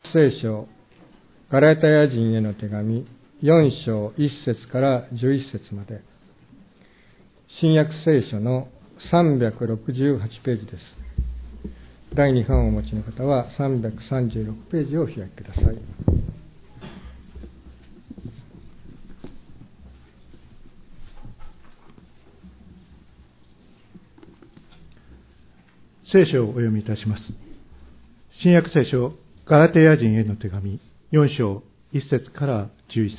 聖書ガラテヤ人への手紙4章1節から11節まで、新約聖書の368ページです。第2版をお持ちの方は336ページをお開きください。 聖書をお読みいたします。新約聖書ガラテヤ人への手紙4章1節から11節。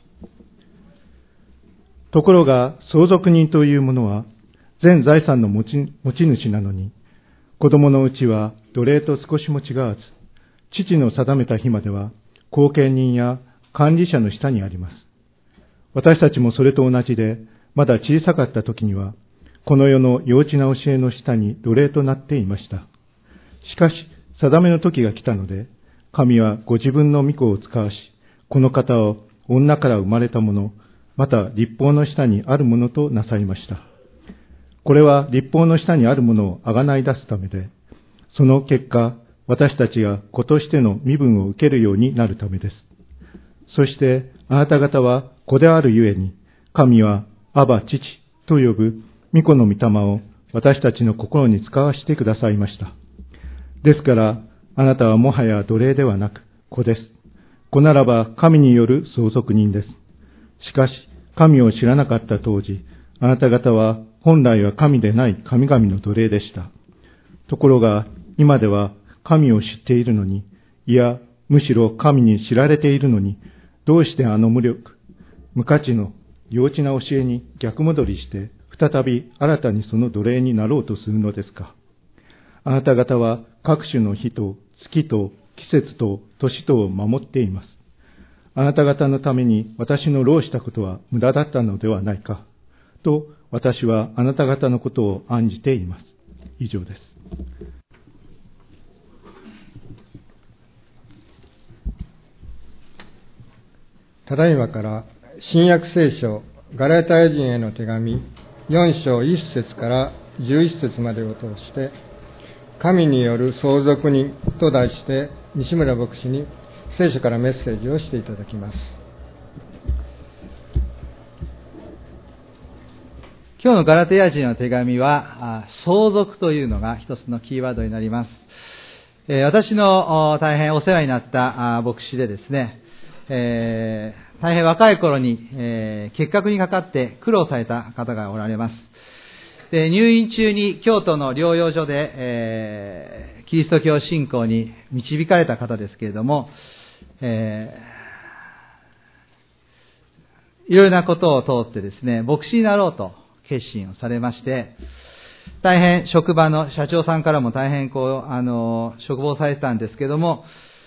ところが相続人というものは全財産の持ち主なのに、子供のうちは奴隷と少しも違わず、父の定めた日までは後見人や管理者の下にあります。私たちもそれと同じで、まだ小さかった時にはこの世の幼稚な教えの下に奴隷となっていました。しかし定めの時が来たので、神はご自分の御子を使わし、この方を女から生まれたもの、また律法の下にあるものとなさいました。これは律法の下にあるものをあがない出すためで、その結果、私たちが子としての身分を受けるようになるためです。そしてあなた方は子であるゆえに、神はアバ父と呼ぶ御子の御霊を私たちの心に使わしてくださいました。ですから、あなたはもはや奴隷ではなく子です。子ならば神による相続人です。しかし、神を知らなかった当時、あなた方は本来は神でない神々の奴隷でした。ところが、今では神を知っているのに、いや、むしろ神に知られているのに、どうしてあの無価値の幼稚な教えに逆戻りして、再び新たにその奴隷になろうとするのですか。あなた方は各種の日と月と季節と年とを守っています。あなた方のために私の労したことは無駄だったのではないかと、私はあなた方のことを案じています。以上です。 ただいまから新約聖書ガラテヤ人への手紙4章1節から11節までを通して、神による相続人と題して西村牧師に聖書からメッセージをしていただきます。 今日のガラテヤ人の手紙は相続というのが一つのキーワードになります。私の大変お世話になった牧師でですね、大変若い頃に結核にかかって苦労された方がおられます。で、入院中に京都の療養所で、キリスト教信仰に導かれた方ですけれども、いろいろなことを通ってですね、牧師になろうと決心をされまして、大変職場の社長さんからも大変嘱望されてたんですけれども、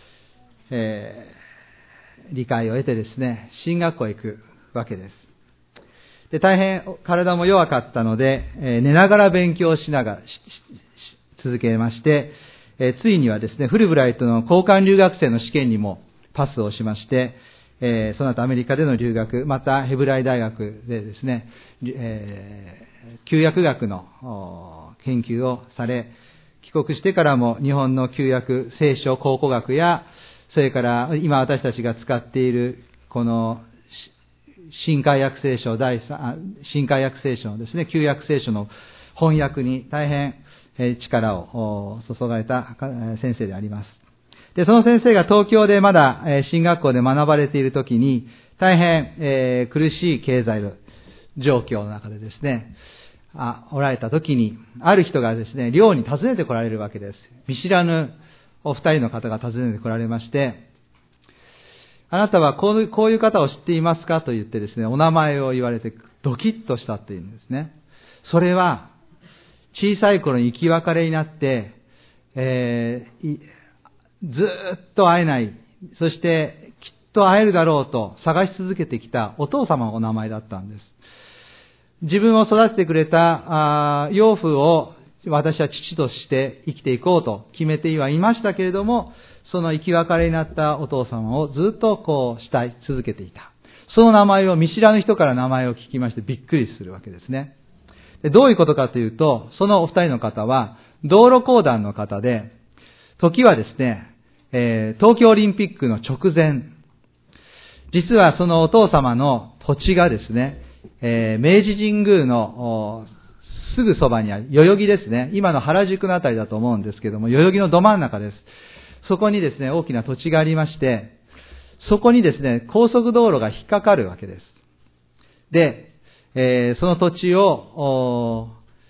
理解を得てですね、進学校へ行くわけです。で、大変体も弱かったので、寝ながら勉強しながら続けまして、ついにはですね、フルブライトの交換留学生の試験にもパスをしまして、その後アメリカでの留学、またヘブライ大学でですね、旧約学の研究をされ、帰国してからも日本の旧約聖書考古学や、それから今私たちが使っているこの新海約聖書新海約聖書のですね、旧約聖書の翻訳に大変力を注がれた先生であります。で、その先生が東京でまだ進学校で学ばれているときに、大変苦しい経済状況の中でですね、おられたときに、ある人がですね、寮に訪ねて来られるわけです。見知らぬお二人の方が訪ねて来られまして、あなたはこういう方を知っていますかと言ってですね、お名前を言われてドキッとしたっていうんですね。それは、小さい頃に生き別れになって、ずっと会えない、そしてきっと会えるだろうと探し続けてきたお父様のお名前だったんです。自分を育ててくれた養父を私は父として生きていこうと決めてはいましたけれども、その生き別れになったお父様をずっと慕い続けていた。その名前を見知らぬ人から名前を聞きましてびっくりするわけですね。で、どういうことかというと、そのお二人の方は道路公団の方で、時はですね、 東京オリンピックの直前、実はそのお父様の土地がですね、明治神宮のすぐそばにある、代々木ですね。今の原宿のあたりだと思うんですけども、代々木のど真ん中です。そこにですね、大きな土地がありまして、そこにですね、高速道路が引っかかるわけです。で、その土地を、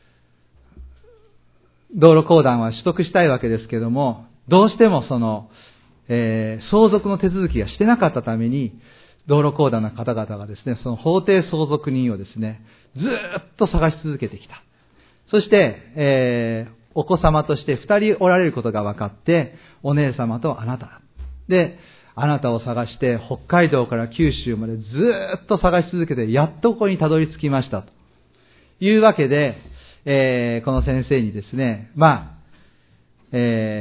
道路公団は取得したいわけですけども、どうしてもその、相続の手続きがしてなかったために、道路公団の方々がですね、その法定相続人をですね、ずーっと探し続けてきた。そして、お子様として2人おられることが分かって、お姉様とあなた。で、あなたを探して北海道から九州までずーっと探し続けて、やっとここにたどり着きました。というわけで、この先生にですね、代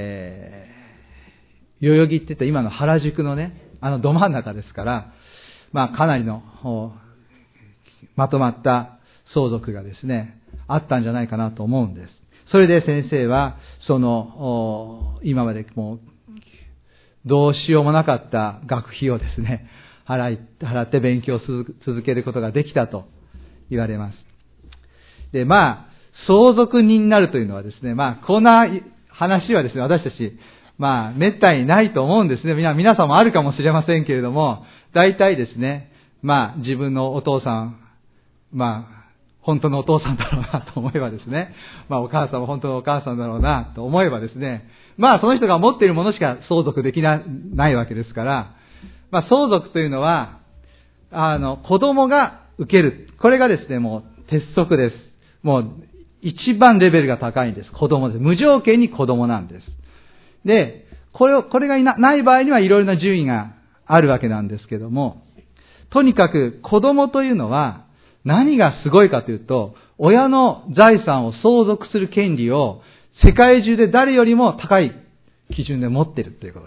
々木って言った今の原宿のね、ど真ん中ですから、かなりのまとまった相続がですね、あったんじゃないかなと思うんです。それで先生は、今までもう、どうしようもなかった学費をですね、払って勉強を続けることができたと言われます。で、相続人になるというのはですね、こんな話はですね、私たち、めったにないと思うんですね。皆さんもあるかもしれませんけれども、大体ですね、自分のお父さん、本当のお父さんだろうなと思えばですね、お母さんも本当のお母さんだろうなと思えばですね、その人が持っているものしか相続できないわけですから、相続というのは、子供が受ける。これがですね、もう鉄則です。もう一番レベルが高いんです。子供です。無条件に子供なんです。で、これがない場合にはいろいろな順位があるわけなんですけども、とにかく子供というのは何がすごいかというと、親の財産を相続する権利を世界中で誰よりも高い基準で持っているということです。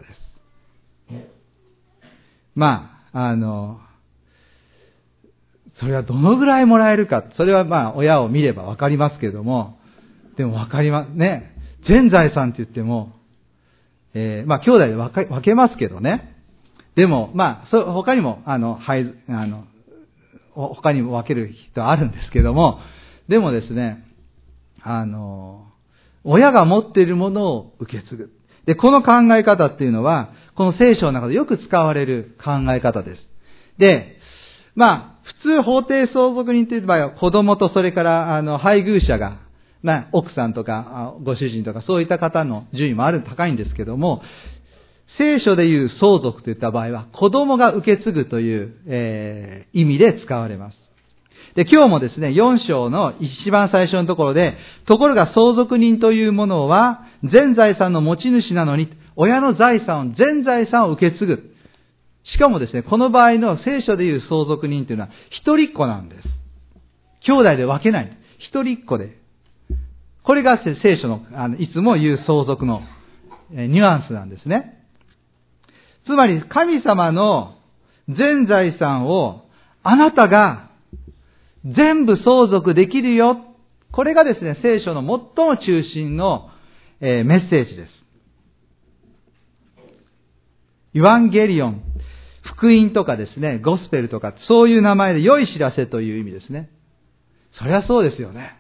それはどのぐらいもらえるか、それは親を見ればわかりますけれども、でもわかりますね。全財産って言っても、兄弟で分けますけどね。でも、他にも、他にも分ける人はあるんですけども、でもですね、親が持っているものを受け継ぐ。で、この考え方っていうのは、この聖書の中でよく使われる考え方です。で、普通法定相続人という場合は子供とそれから配偶者が、奥さんとかご主人とかそういった方の順位も高いんですけども、聖書でいう相続といった場合は子供が受け継ぐという、意味で使われます。で、今日もですね、4章の一番最初のところで、ところが相続人というものは全財産の持ち主なのに、親の全財産を受け継ぐ。しかもですね、この場合の聖書でいう相続人というのは一人っ子なんです。兄弟で分けない。一人っ子で。これが聖書の、いつも言う相続のニュアンスなんですね。つまり、神様の全財産をあなたが全部相続できるよ。これがですね、聖書の最も中心のメッセージです。イワンゲリオン、福音とかですね、ゴスペルとか、そういう名前で良い知らせという意味ですね。そりゃそうですよね。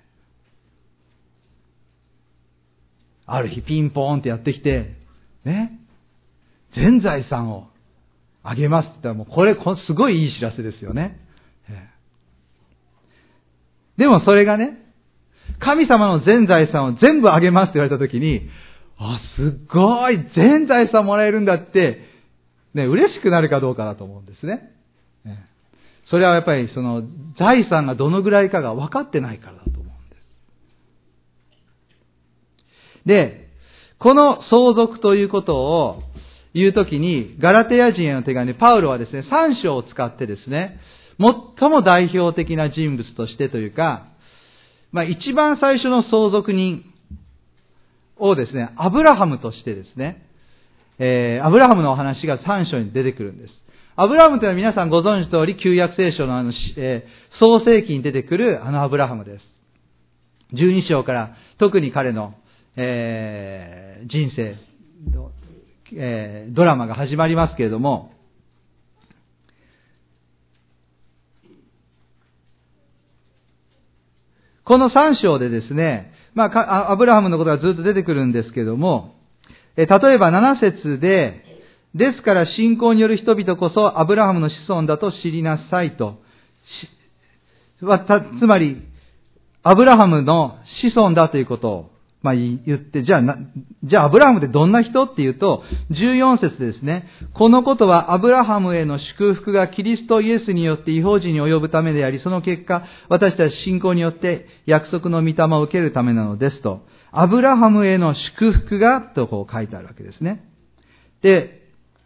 ある日ピンポーンってやってきて、ね、全財産をあげますって言ったらもうこれすごいいい知らせですよね。でもそれがね、神様の全財産を全部あげますって言われたときに、すごい全財産もらえるんだって、ね、嬉しくなるかどうかだと思うんですね。それはやっぱりその財産がどのぐらいかが分かってないからだと思うんです。で、この相続ということを言うときに、ガラテヤ人への手紙でパウロはですね、3章を使ってですね、最も代表的な人物としてというか、一番最初の相続人をですね、アブラハムとしてですね、アブラハムのお話が3章に出てくるんです。アブラハムというのは皆さんご存知通り、旧約聖書の創世記に出てくるアブラハムです。12章から特に彼の、人生、 ドラマが始まりますけれども、この3章でですね、アブラハムのことがずっと出てくるんですけれども、例えば7節で、ですから信仰による人々こそアブラハムの子孫だと知りなさいと。つまり、アブラハムの子孫だということを、言って、じゃあアブラハムってどんな人っていうと、14節ですね。このことはアブラハムへの祝福がキリストイエスによって異邦人に及ぶためであり、その結果、私たち信仰によって約束の御霊を受けるためなのですと。アブラハムへの祝福が、とこう書いてあるわけですね。で、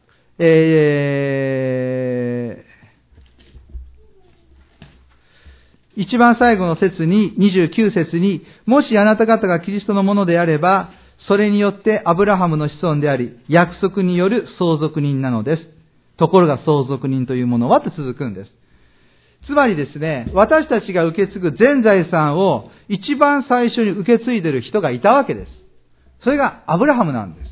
一番最後の節に、29節に、もしあなた方がキリストのものであれば、それによってアブラハムの子孫であり、約束による相続人なのです。ところが相続人というものはと続くんです。つまりですね、私たちが受け継ぐ全財産を一番最初に受け継いでいる人がいたわけです。それがアブラハムなんです。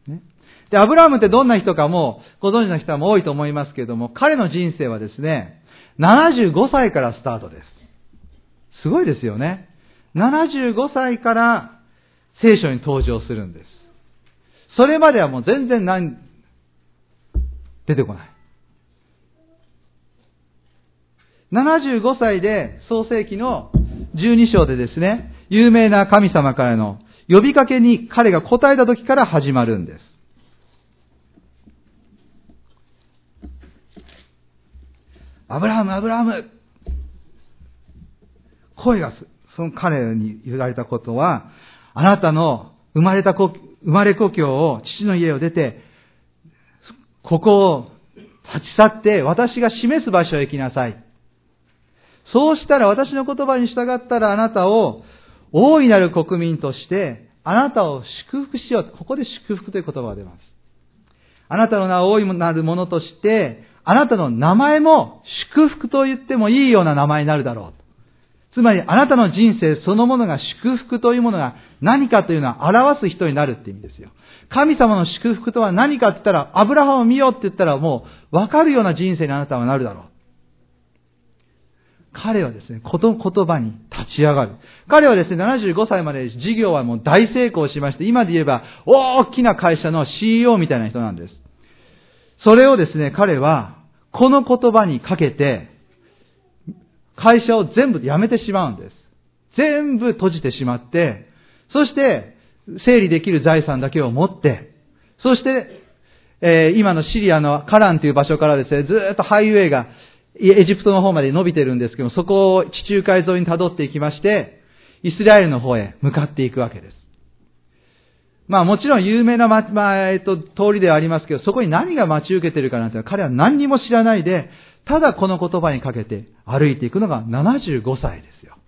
ね、で、アブラハムってどんな人かもご存知の人も多いと思いますけれども、彼の人生はですね、75歳からスタートです。すごいですよね。75歳から聖書に登場するんです。それまではもう全然出てこない。75歳で創世記の12章でですね、有名な神様からの呼びかけに彼が答えた時から始まるんです。アブラハム、アブラハム。声がその彼に言われたことは、あなたの生まれ故郷を、父の家を出て、ここを立ち去って私が示す場所へ行きなさい。そうしたら私の言葉に従ったらあなたを大いなる国民としてあなたを祝福しよう。ここで祝福という言葉が出ます。あなたの名は大いなるものとしてあなたの名前も祝福と言ってもいいような名前になるだろう。つまりあなたの人生そのものが祝福というものが何かというのは表す人になるって意味ですよ。神様の祝福とは何かって言ったら、アブラハムを見ようって言ったらもう分かるような人生にあなたはなるだろう。彼はですね、この言葉に立ち上がる。彼はですね、75歳まで事業はもう大成功しまして、今で言えば大きな会社の CEO みたいな人なんです。それをですね、彼はこの言葉にかけて、会社を全部辞めてしまうんです。全部閉じてしまって、そして整理できる財産だけを持って、そして、今のシリアのカランという場所からですね、ずっとハイウェイがエジプトの方まで伸びてるんですけども、そこを地中海沿いに辿っていきまして、イスラエルの方へ向かっていくわけです。もちろん有名な、通りではありますけど、そこに何が待ち受けているかなんて彼は何にも知らないで、ただこの言葉にかけて歩いていくのが75歳ですよ。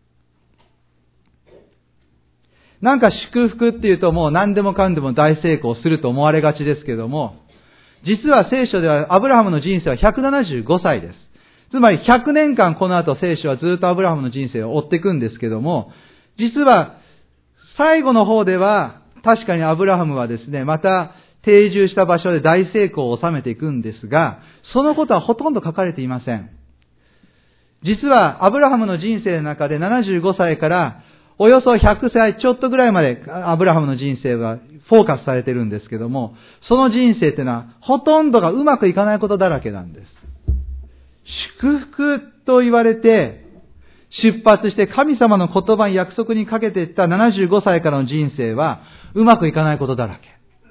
なんか祝福っていうともう何でもかんでも大成功すると思われがちですけども、実は聖書ではアブラハムの人生は175歳です。つまり100年間この後聖書はずっとアブラハムの人生を追っていくんですけども、実は最後の方では確かにアブラハムはですね、また定住した場所で大成功を収めていくんですが、そのことはほとんど書かれていません。実はアブラハムの人生の中で75歳からおよそ100歳ちょっとぐらいまでアブラハムの人生はフォーカスされているんですけども、その人生っていうのはほとんどがうまくいかないことだらけなんです。祝福と言われて出発して神様の言葉に約束にかけていった75歳からの人生はうまくいかないことだらけ。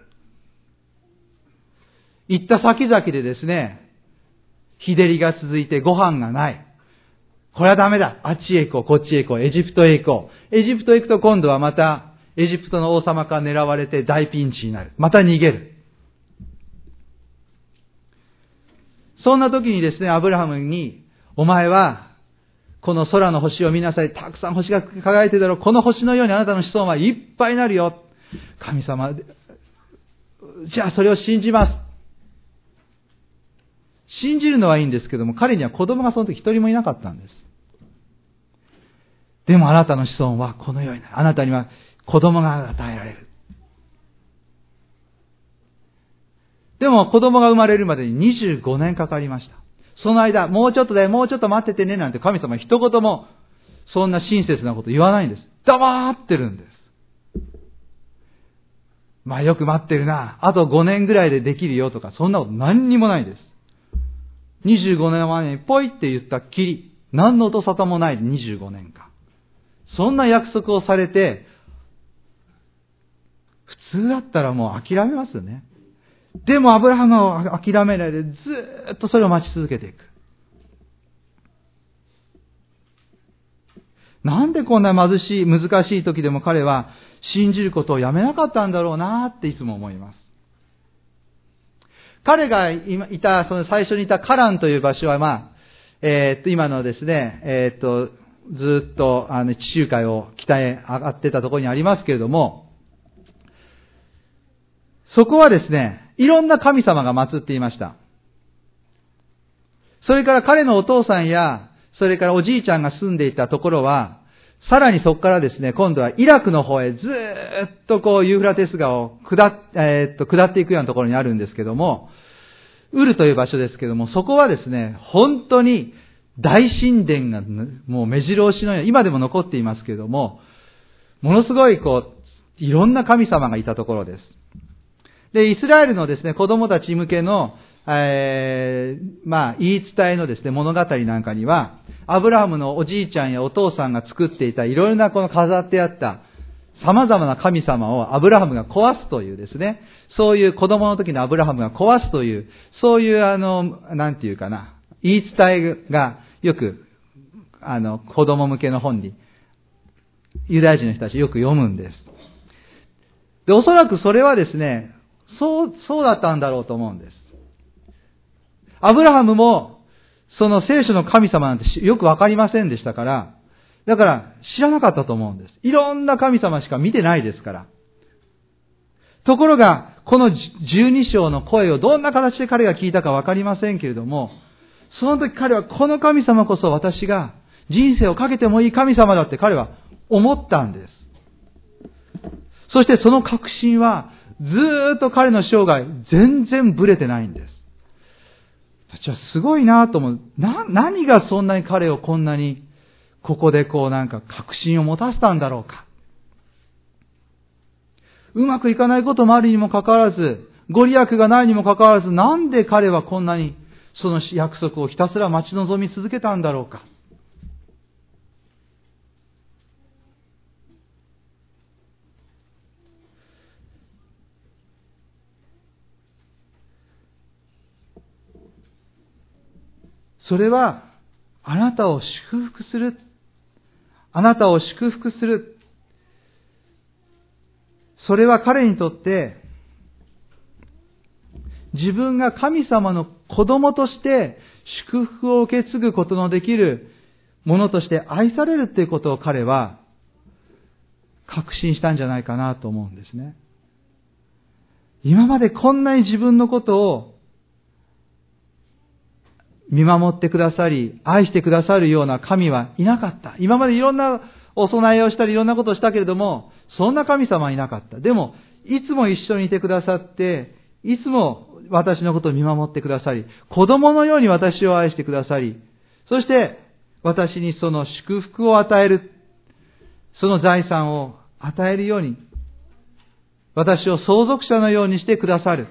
行った先々でですね、日照りが続いてご飯がない。これはダメだ。あっちへ行こう、こっちへ行こう、エジプトへ行こう。エジプトへ行くと今度はまたエジプトの王様から狙われて大ピンチになる。また逃げる。そんな時にですね、アブラハムに、お前はこの空の星を見なさい。たくさん星が輝いているだろう。この星のようにあなたの子孫はいっぱいになるよ。神様、じゃあそれを信じます。信じるのはいいんですけども、彼には子供がその時一人もいなかったんです。でもあなたの子孫はこのようになる。あなたには子供が与えられる。 でも子供が生まれるまでに25年かかりました。その間、もうちょっと待っててねなんて神様一言もそんな親切なこと言わないんです。黙ってるんです。よく待ってるな。あと5年ぐらいでできるよとか、そんなこと何にもないです。25年前にポイって言ったっきり、何の音沙汰もない25年間。そんな約束をされて、普通だったらもう諦めますよね。でもアブラハムは諦めないでずーっとそれを待ち続けていく。なんでこんな難しい時でも彼は信じることをやめなかったんだろうなっていつも思います。彼がその最初にいたカランという場所は今のですね、ずっと地中海を北へ上がってたところにありますけれども、そこはですね、いろんな神様が祀っていました。それから彼のお父さんや、それからおじいちゃんが住んでいたところは、さらにそこからですね、今度はイラクの方へずーっとユーフラテス川を下っていくようなところにあるんですけども、ウルという場所ですけども、そこはですね、本当に大神殿がもう目白押しのように、今でも残っていますけれども、ものすごいいろんな神様がいたところです。で、イスラエルのですね、子供たち向けの、言い伝えのですね、物語なんかには、アブラハムのおじいちゃんやお父さんが作っていたいろいろな飾ってあった様々な神様をアブラハムが壊すというですね、そういう子供の時のアブラハムが壊すという、そういうなんていうかな、言い伝えがよく、子供向けの本に、ユダヤ人の人たちよく読むんです。で、おそらくそれはですね、そうだったんだろうと思うんです。アブラハムも、その聖書の神様なんてよくわかりませんでしたから、だから知らなかったと思うんです。いろんな神様しか見てないですから。ところが、この12章の声をどんな形で彼が聞いたかわかりませんけれども、その時彼はこの神様こそ私が人生をかけてもいい神様だって彼は思ったんです。そしてその確信はずーっと彼の生涯全然ブレてないんです。私はすごいなと思う。何がそんなに彼をこんなにここで確信を持たせたんだろうか。うまくいかないこともあるにもかかわらず、ご利益がないにもかかわらず、なんで彼はこんなにその約束をひたすら待ち望み続けたんだろうか。それは、あなたを祝福する。あなたを祝福する。それは彼にとって、自分が神様の子供として祝福を受け継ぐことのできるものとして愛されるということを彼は確信したんじゃないかなと思うんですね。今までこんなに自分のことを見守ってくださり、愛してくださるような神はいなかった。今までいろんなお供えをしたりいろんなことをしたけれども、そんな神様はいなかった。でも、いつも一緒にいてくださって、いつも私のことを見守ってくださり、子供のように私を愛してくださり、そして私にその祝福を与える、その財産を与えるように、私を相続者のようにしてくださる。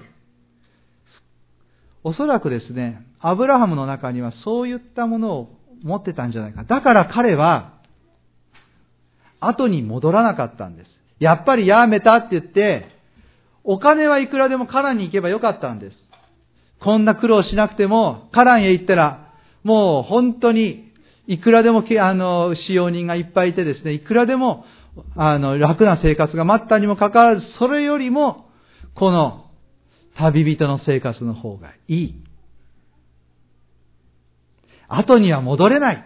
おそらくですね、アブラハムの中にはそういったものを持ってたんじゃないか。だから彼は、後に戻らなかったんです。やっぱりやめたって言って、お金はいくらでもカナンに行けばよかったんです。こんな苦労しなくても、カナンへ行ったら、もう本当に、いくらでも使用人がいっぱいいてですね、いくらでも、楽な生活が待ったにもかかわらず、それよりも、この旅人の生活の方がいい。後には戻れない。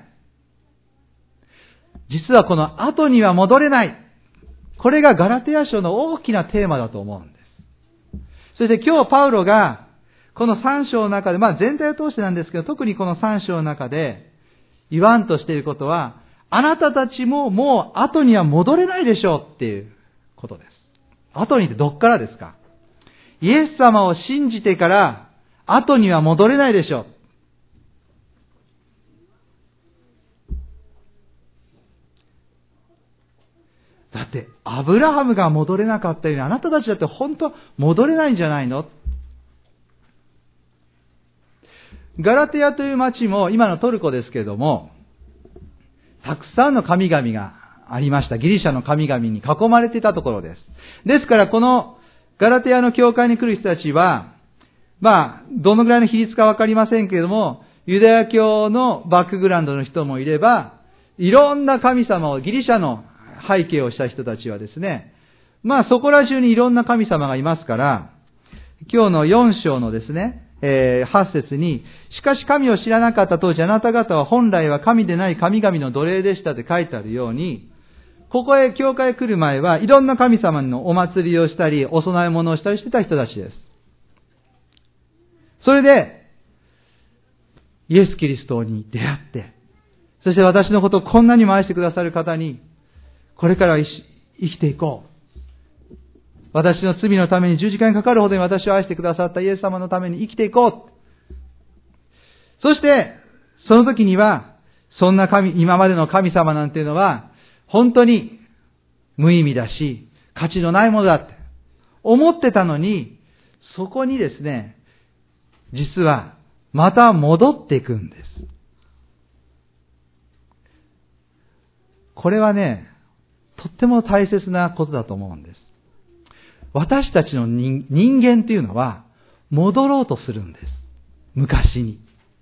実はこの後には戻れない。これがガラテヤ書の大きなテーマだと思うんです。そして今日パウロが、この3章の中で、全体を通してなんですけど、特にこの3章の中で言わんとしていることは、あなたたちももう後には戻れないでしょうっていうことです。後にってどっからですか？ イエス様を信じてから後には戻れないでしょう。だって、アブラハムが戻れなかったように、あなたたちだって本当戻れないんじゃないの？ガラテヤという町も、今のトルコですけれども、たくさんの神々がありました。ギリシャの神々に囲まれていたところです。ですから、このガラテヤの教会に来る人たちは、どのぐらいの比率かわかりませんけれども、ユダヤ教のバックグラウンドの人もいれば、いろんな神様を、ギリシャの背景をした人たちはですね、そこら中にいろんな神様がいますから、今日の4章のですね、8節に、しかし神を知らなかった当時あなた方は本来は神でない神々の奴隷でしたって書いてあるように、ここへ教会へ来る前はいろんな神様のお祭りをしたり、お供え物をしたりしてた人たちです。それで、イエス・キリストに出会って、そして私のことをこんなにも愛してくださる方に、これから生きていこう。私の罪のために十字架にかかるほどに私を愛してくださったイエス様のために生きていこう。そして、その時には、そんな今までの神様なんていうのは、本当に無意味だし、価値のないものだって思ってたのに、そこにですね、実はまた戻っていくんです。これはね、とっても大切なことだと思うんです。私たちの人間っていうのは戻ろうとするんです。昔に。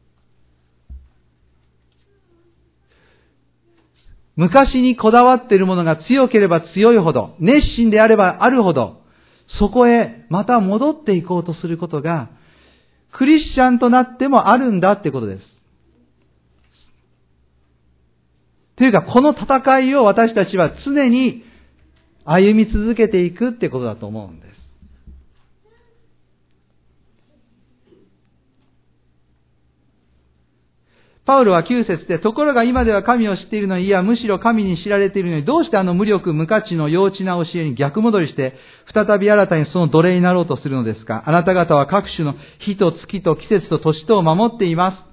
昔にこだわっているものが強ければ強いほど、熱心であればあるほど、そこへまた戻っていこうとすることが、クリスチャンとなってもあるんだってことです。というか、この戦いを私たちは常に歩み続けていくってことだと思うんです。パウロは9節で、ところが今では神を知っているのに、いや、むしろ神に知られているのに、どうして無力無価値の幼稚な教えに逆戻りして、再び新たにその奴隷になろうとするのですか？あなた方は各種の日と月と季節と年とを守っています。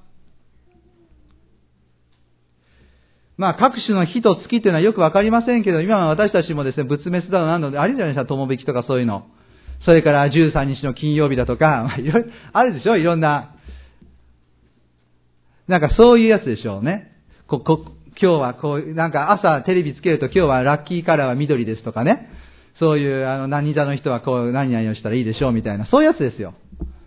各種の日と月というのはよくわかりませんけど、今は私たちもですね、仏滅だの何のであるじゃないですか、友引きとかそういうの。それから13日の金曜日だとか、いろいろあるでしょ、いろんな。そういうやつでしょうね。今日はこう、朝テレビつけると今日はラッキーカラーは緑ですとかね。そういう何座の人はこう何々をしたらいいでしょうみたいな、そういうやつですよ。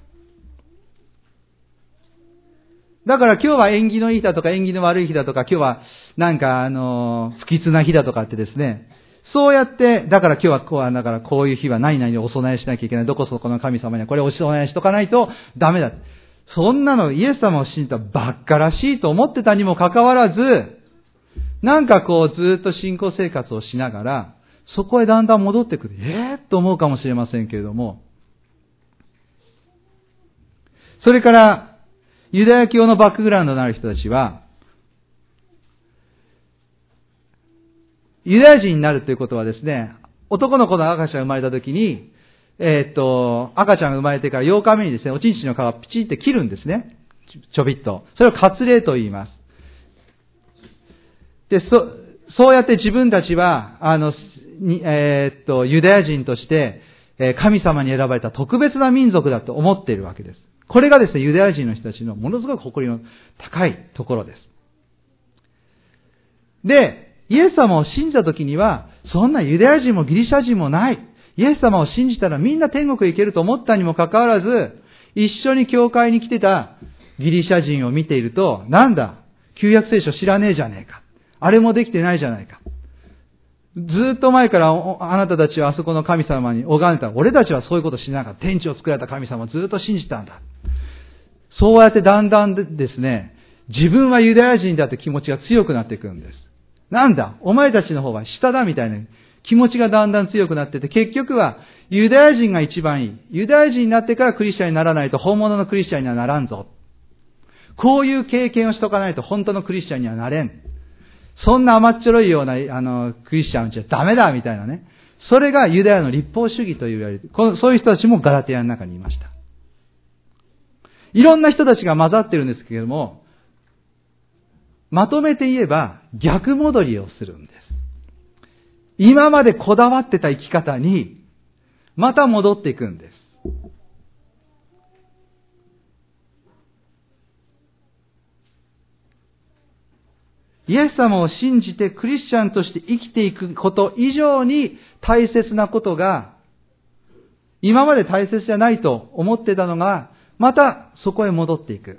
だから今日は縁起のいい日だとか縁起の悪い日だとか、今日は不吉な日だとかってですね。そうやって、だから今日はこういう日は何々をお供えしなきゃいけない。どこそこの神様にはこれをお供えしとかないとダメだ。そんなのイエス様を信じたばっからしいと思ってたにもかかわらず、ずっと信仰生活をしながら、そこへだんだん戻ってくる。と思うかもしれませんけれども。それから、ユダヤ教のバックグラウンドのある人たちは、ユダヤ人になるということはですね、男の子の赤ちゃんが生まれたときに、赤ちゃんが生まれてから8日目にですね、おちんちんの皮をピチって切るんですね。ちょびっと。それを割礼と言います。で、そうやって自分たちは、ユダヤ人として、神様に選ばれた特別な民族だと思っているわけです。これがですね、ユダヤ人の人たちのものすごく誇りの高いところです。で、イエス様を信じたときには、そんなユダヤ人もギリシャ人もない。イエス様を信じたらみんな天国へ行けると思ったにもかかわらず、一緒に教会に来てたギリシャ人を見ていると、なんだ、旧約聖書知らねえじゃねえか。あれもできてないじゃないか。ずっと前からあなたたちはあそこの神様に拝んでた。俺たちはそういうことしなかった。天地を作られた神様をずっと信じたんだ。そうやってだんだんですね、自分はユダヤ人だって気持ちが強くなっていくんです。なんだ、お前たちの方は下だみたいな気持ちがだんだん強くなってて、結局はユダヤ人が一番いい。ユダヤ人になってからクリスチャンにならないと本物のクリスチャンにはならんぞ。こういう経験をしとかないと本当のクリスチャンにはなれん。そんな甘っちょろいようなクリスチャンじゃダメだみたいなね。 それがユダヤの立法主義と言われる。そういう人たちもガラテヤの中にいました。いろんな人たちが混ざってるんですけれども、まとめて言えば逆戻りをするんです。今までこだわってた生き方にまた戻っていくんです。イエス様を信じてクリスチャンとして生きていくこと以上に大切なことが、今まで大切じゃないと思ってたのが、またそこへ戻っていく。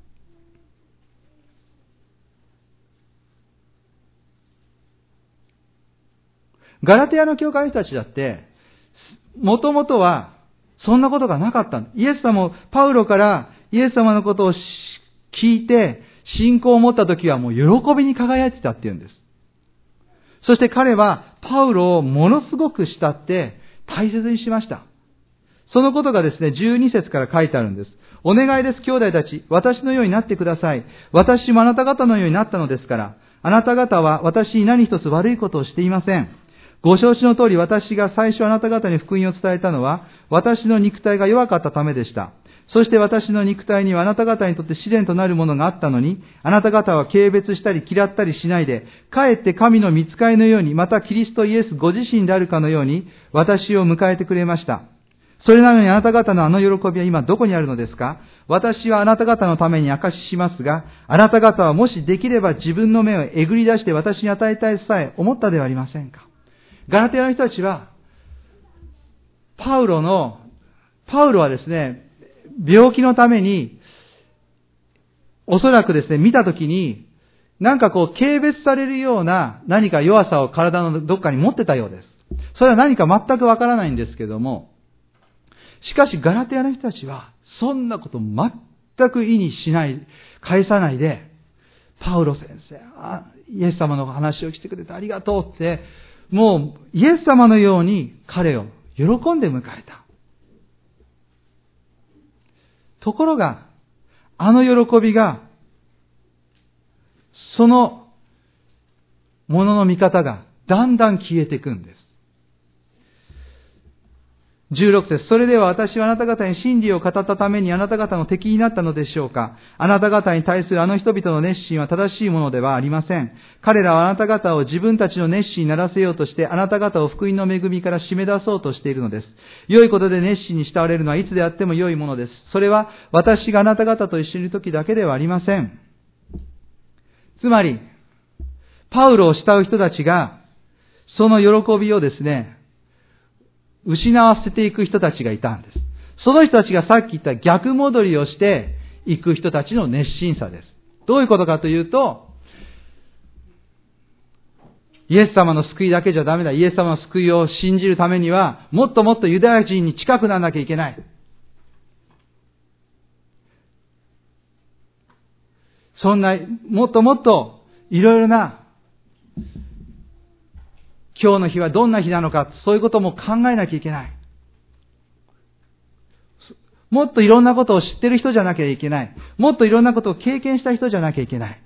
ガラテヤの教会の人たちだって、もともとはそんなことがなかった。イエス様もパウロからイエス様のことを聞いて、信仰を持った時はもう喜びに輝いてたっていうんです。そして彼はパウロをものすごく慕って大切にしました。そのことがですね、12節から書いてあるんです。お願いです、兄弟たち。私のようになってください。私もあなた方のようになったのですから。あなた方は私に何一つ悪いことをしていません。ご承知の通り私が最初あなた方に福音を伝えたのは、私の肉体が弱かったためでした。そして私の肉体にはあなた方にとって試練となるものがあったのに、あなた方は軽蔑したり嫌ったりしないで、かえって神の御使いのように、またキリストイエスご自身であるかのように、私を迎えてくれました。それなのにあなた方のあの喜びは今どこにあるのですか？私はあなた方のために証ししますが、あなた方はもしできれば自分の目をえぐり出して私に与えたいさえ思ったではありませんか？ガラテヤの人たちは、パウロはですね、病気のために、おそらくですね、見たときに、なんかこう、軽蔑されるような何か弱さを体のどっかに持ってたようです。それは何か全くわからないんですけども、しかしガラテヤの人たちは、そんなこと全く意にしない、返さないで、パウロ先生、イエス様の話をしてくれてありがとうって、もうイエス様のように彼を喜んで迎えた。ところが、あの喜びが、そのものの見方がだんだん消えていくんです。16節、それでは私はあなた方に真理を語ったためにあなた方の敵になったのでしょうか。あなた方に対するあの人々の熱心は正しいものではありません。彼らはあなた方を自分たちの熱心にならせようとしてあなた方を福音の恵みから締め出そうとしているのです。良いことで熱心に慕われるのはいつであっても良いものです。それは私があなた方と一緒にいる時だけではありません。つまり、パウロを慕う人たちがその喜びをですね、失わせていく人たちがいたんです。その人たちがさっき言った逆戻りをしていく人たちの熱心さです。どういうことかというと、イエス様の救いだけじゃダメだ。イエス様の救いを信じるためには、もっともっとユダヤ人に近くならなきゃいけない。そんな、もっともっといろいろな今日の日はどんな日なのか、そういうことも考えなきゃいけない。もっといろんなことを知ってる人じゃなきゃいけない。もっといろんなことを経験した人じゃなきゃいけない。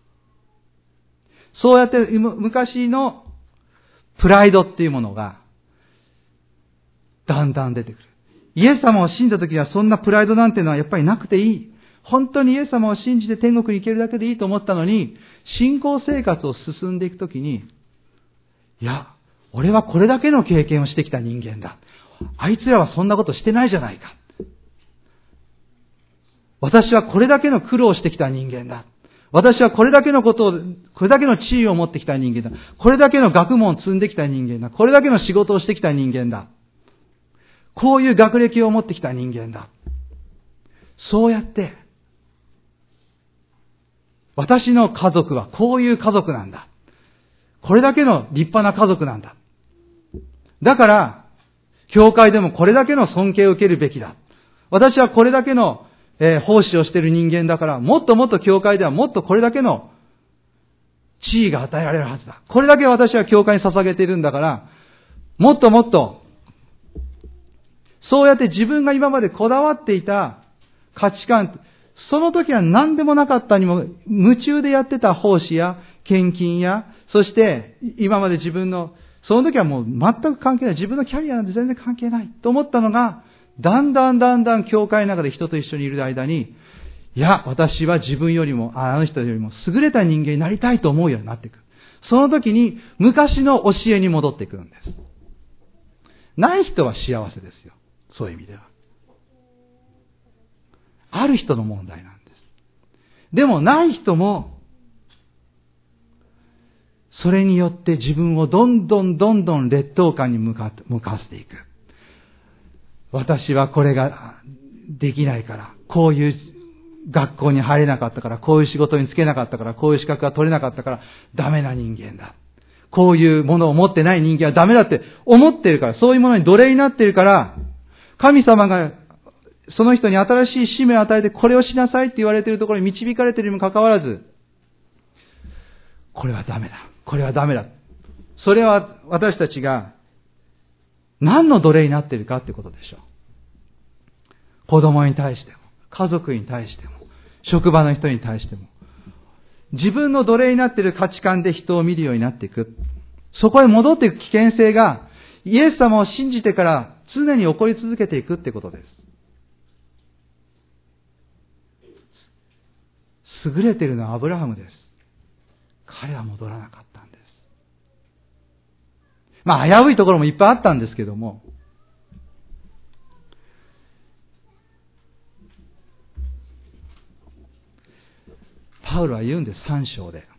そうやって昔のプライドっていうものがだんだん出てくる。イエス様を信じた時にはそんなプライドなんていうのはやっぱりなくていい。本当にイエス様を信じて天国に行けるだけでいいと思ったのに、信仰生活を進んでいくときに、いや、俺はこれだけの経験をしてきた人間だ。あいつらはそんなことしてないじゃないか。私はこれだけの苦労をしてきた人間だ。私はこれだけのことを、これだけの地位を持ってきた人間だ。これだけの学問を積んできた人間だ。これだけの仕事をしてきた人間だ。こういう学歴を持ってきた人間だ。そうやって、私の家族はこういう家族なんだ。これだけの立派な家族なんだ。だから、教会でもこれだけの尊敬を受けるべきだ。私はこれだけの、奉仕をしている人間だから、もっともっと教会ではもっとこれだけの地位が与えられるはずだ。これだけ私は教会に捧げているんだから、もっともっと、そうやって自分が今までこだわっていた価値観、その時は何でもなかったにも夢中でやってた奉仕や献金や、そして今まで自分のその時はもう全く関係ない。自分のキャリアなんて全然関係ないと思ったのが、だんだん教会の中で人と一緒にいる間に、いや、私は自分よりも、あの人よりも優れた人間になりたいと思うようになっていく。その時に昔の教えに戻ってくるんです。ない人は幸せですよ。そういう意味では。ある人の問題なんです。でもない人も、それによって自分をどんどん劣等感に向かわせていく。私はこれができないから、こういう学校に入れなかったから、こういう仕事に就けなかったから、こういう資格が取れなかったから、ダメな人間だ。こういうものを持ってない人間はダメだって思っているから、そういうものに奴隷になっているから、神様がその人に新しい使命を与えてこれをしなさいって言われているところに導かれているにもかかわらず、これはダメだ。これはダメだ。それは私たちが何の奴隷になっているかってことでしょう。子供に対しても、家族に対しても、職場の人に対しても、自分の奴隷になっている価値観で人を見るようになっていく。そこへ戻っていく危険性が、イエス様を信じてから常に起こり続けていくってことです。優れているのはアブラハムです。彼は戻らなかったんです。危ういところもいっぱいあったんですけども、パウロは言うんです、3章で。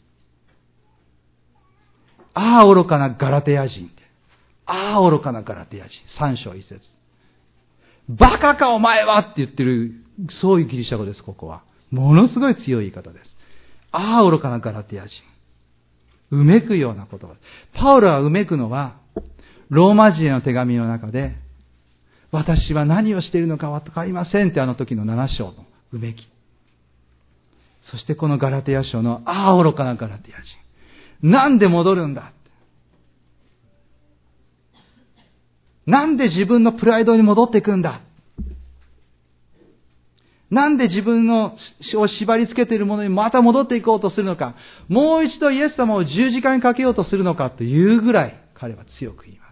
ああ愚かなガラテヤ人って。ああ愚かなガラテヤ人。3章1節。バカかお前はって言ってる、そういうギリシャ語です、ここは。ものすごい強い言い方です。ああ愚かなガラテヤ人。うめくような言葉。パウロがうめくのは、ローマ人への手紙の中で、私は何をしているのかわかりませんってあの時の7章のうめき。そしてこのガラテヤ書の、ああ愚かなガラテヤ人。なんで戻るんだ。なんで自分のプライドに戻っていくんだ。なんで自分のを縛り付けているものにまた戻っていこうとするのか。もう一度イエス様を十字架にかけようとするのかというぐらい彼は強く言います。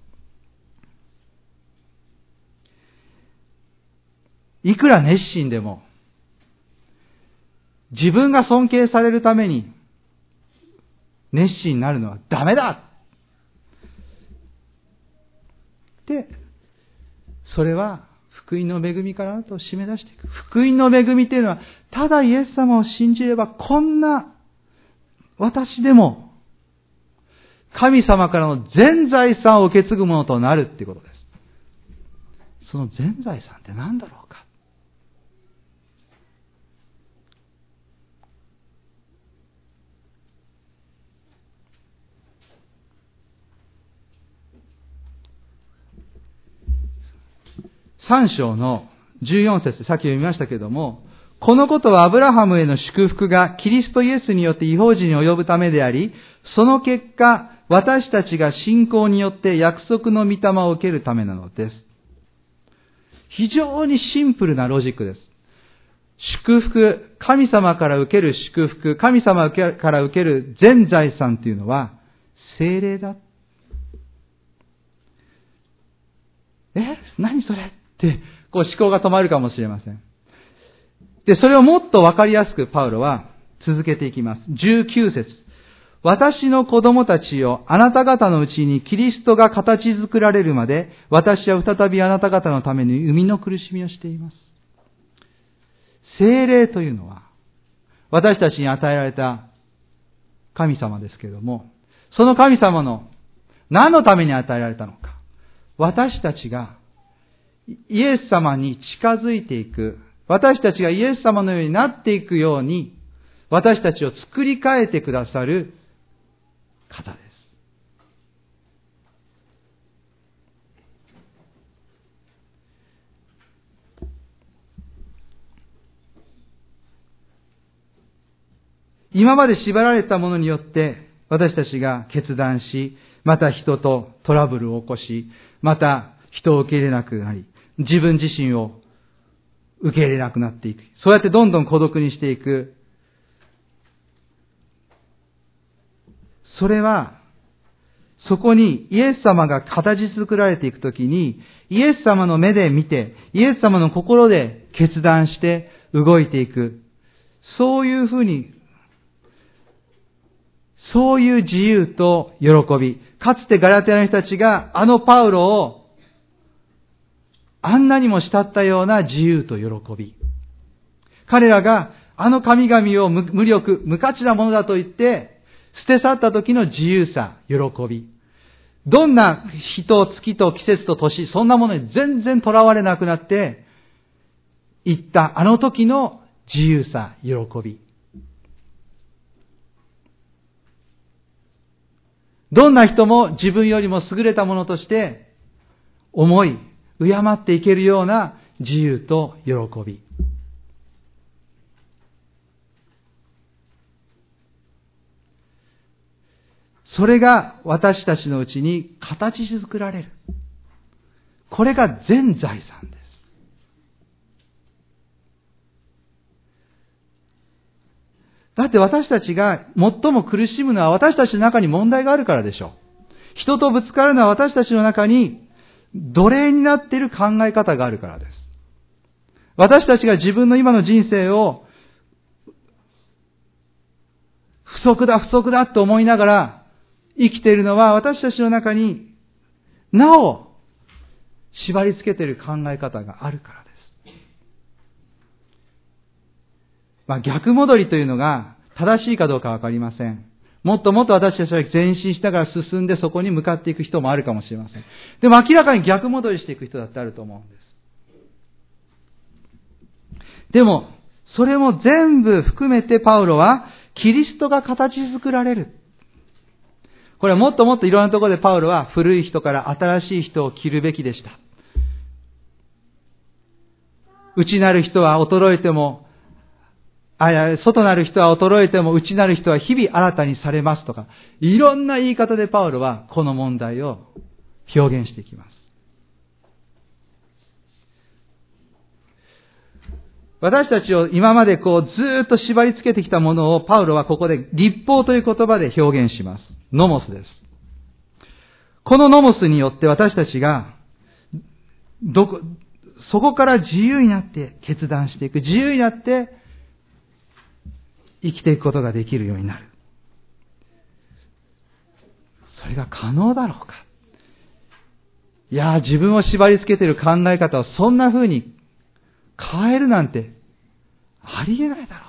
いくら熱心でも、自分が尊敬されるために熱心になるのはダメだ。で、それは福音の恵みからと締め出していく。福音の恵みというのは、ただイエス様を信じれば、こんな私でも神様からの全財産を受け継ぐものとなるということです。その全財産って何だろうか。3章の14節、さっき読みましたけれども、このことはアブラハムへの祝福がキリストイエスによって異邦人に及ぶためであり、その結果、私たちが信仰によって約束の御霊を受けるためなのです。非常にシンプルなロジックです。祝福、神様から受ける祝福、神様から受ける全財産というのは、聖霊だ。何それってこう思考が止まるかもしれません。で、それをもっとわかりやすくパウロは続けていきます。19節。私の子供たちよ、あなた方のうちにキリストが形作られるまで、私は再びあなた方のために生みの苦しみをしています。聖霊というのは、私たちに与えられた神様ですけれども、その神様の何のために与えられたのか。私たちがイエス様に近づいていく、私たちがイエス様のようになっていくように、私たちを作り変えてくださる方です。今まで縛られたものによって私たちが決断し、また人とトラブルを起こし、また人を受け入れなくなり、自分自身を受け入れなくなっていく。そうやってどんどん孤独にしていく。それはそこにイエス様が形作られていくときに、イエス様の目で見て、イエス様の心で決断して動いていく。そういうふうに、そういう自由と喜び。かつてガラテヤの人たちがあのパウロをあんなにも慕ったような自由と喜び。彼らがあの神々を無力、無価値なものだと言って捨て去った時の自由さ、喜び。どんな人、月と季節と年、そんなものに全然囚われなくなっていったあの時の自由さ、喜び。どんな人も自分よりも優れたものとして思い、敬っていけるような自由と喜び。それが私たちのうちに形作られる。これが全財産です。だって私たちが最も苦しむのは私たちの中に問題があるからでしょう。人とぶつかるのは私たちの中に奴隷になっている考え方があるからです。私たちが自分の今の人生を不足だと思いながら生きているのは私たちの中になお縛り付けている考え方があるからです。逆戻りというのが正しいかどうかわかりません。もっともっと私たちは前進しながら進んでそこに向かっていく人もあるかもしれません。でも明らかに逆戻りしていく人だってあると思うんです。でも、それも全部含めてパウロはキリストが形作られる。これはもっともっといろんなところでパウロは古い人から新しい人を着るべきでした。内なる人は衰えても、外なる人は衰えても内なる人は日々新たにされますとか、いろんな言い方でパウロはこの問題を表現していきます。私たちを今までずーっと縛り付けてきたものをパウロはここで律法という言葉で表現します。ノモスです。このノモスによって私たちがそこから自由になって決断していく、自由になって生きていくことができるようになる。それが可能だろうか。いや、自分を縛り付けている考え方をそんな風に変えるなんてありえないだろう。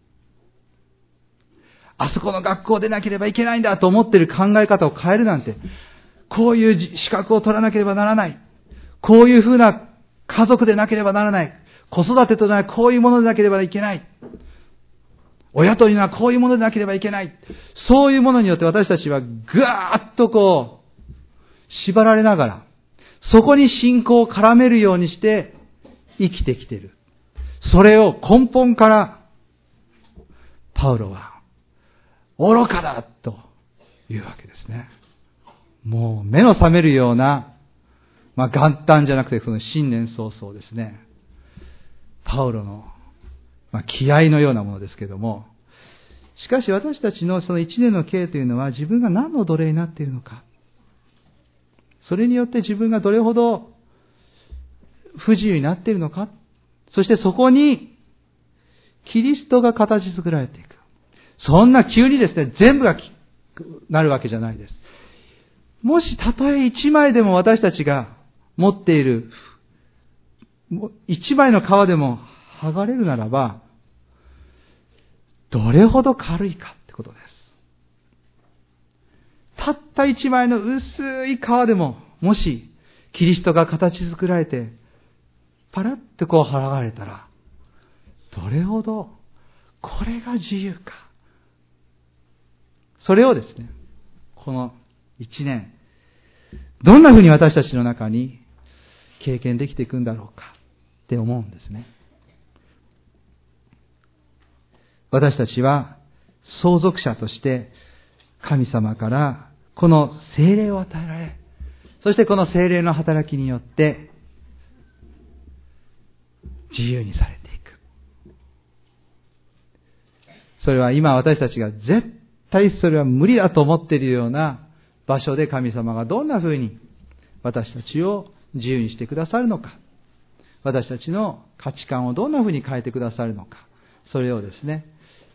あそこの学校でなければいけないんだと思っている考え方を変えるなんて、こういう資格を取らなければならない。こういう風な家族でなければならない。子育てというのはこういうものでなければいけない。親というのはこういうものでなければいけない。そういうものによって私たちはぐわーっと縛られながら、そこに信仰を絡めるようにして生きてきている。それを根本からパウロは愚かだというわけですね。もう目の覚めるような、元旦じゃなくて新年早々ですね。パウロの気合のようなものですけども、しかし私たちのその一年の経というのは自分が何の奴隷になっているのか、それによって自分がどれほど不自由になっているのか、そしてそこにキリストが形作られていく。そんな急にですね、全部がなるわけじゃないです。もしたとえ一枚でも私たちが持っている一枚の皮でも剥がれるならば、どれほど軽いかってことです。たった一枚の薄い皮でも、もしキリストが形作られてパラッと剥がれたら、どれほどこれが自由か。それをですね、この一年、どんなふうに私たちの中に経験できていくんだろうかって思うんですね。私たちは相続者として神様からこの聖霊を与えられ、そしてこの聖霊の働きによって自由にされていく。それは今私たちが絶対それは無理だと思っているような場所で神様がどんな風に私たちを自由にしてくださるのか、私たちの価値観をどんな風に変えてくださるのか、それをですね、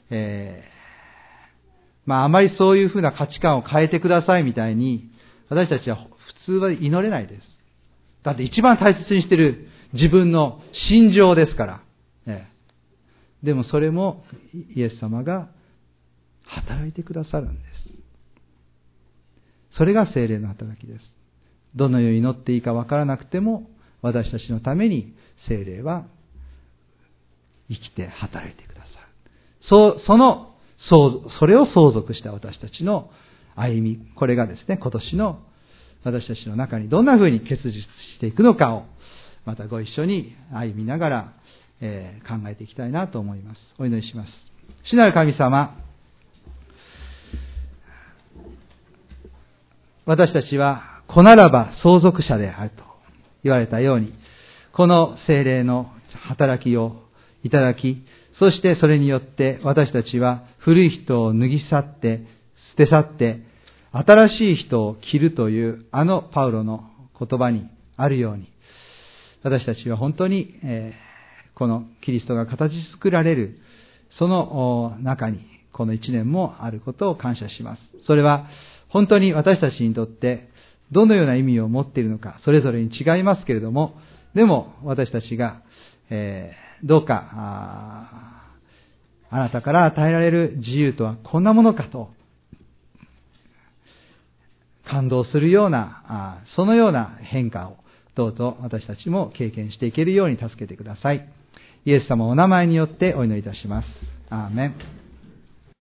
あまりそういう風な価値観を変えてくださいみたいに、私たちは普通は祈れないです。だって一番大切にしている自分の心情ですから。でもそれもイエス様が働いてくださるんです。それが聖霊の働きです。どのように祈っていいかわからなくても、私たちのために聖霊は生きて働いてくださる。それを相続した私たちの歩み、これがですね、今年の私たちの中にどんな風に結実していくのかを、またご一緒に歩みながら、考えていきたいなと思います。お祈りします。主なる神様、私たちは子ならば相続者であると言われたように、この聖霊の働きをいただき、そしてそれによって私たちは古い人を脱ぎ去って、捨て去って、新しい人を着るというあのパウロの言葉にあるように、私たちは本当に、このキリストが形作られるその中にこの一年もあることを感謝します。それは本当に私たちにとってどのような意味を持っているのか、それぞれに違いますけれども、でも私たちが、どうかあなたから与えられる自由とはこんなものかと感動するようなそのような変化をどうぞ私たちも経験していけるように助けてください。イエス様お名前によってお祈りいたします。アーメン。